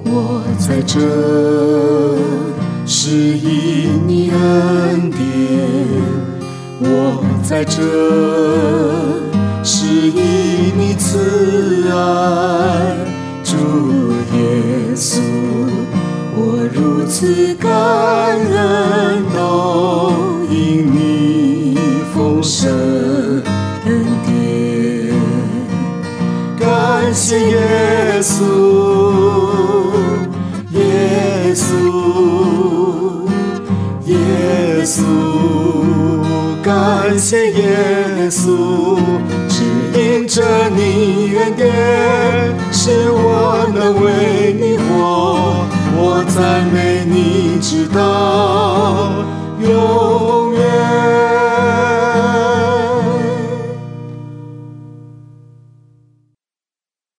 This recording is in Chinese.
我在这是因你恩典，我在这是因你慈爱，主耶稣，我如此感恩，都因你丰盛恩典。感谢耶稣，耶稣，耶稣，感谢耶稣，指引着你恩典，使我能为你活。我赞美你直到永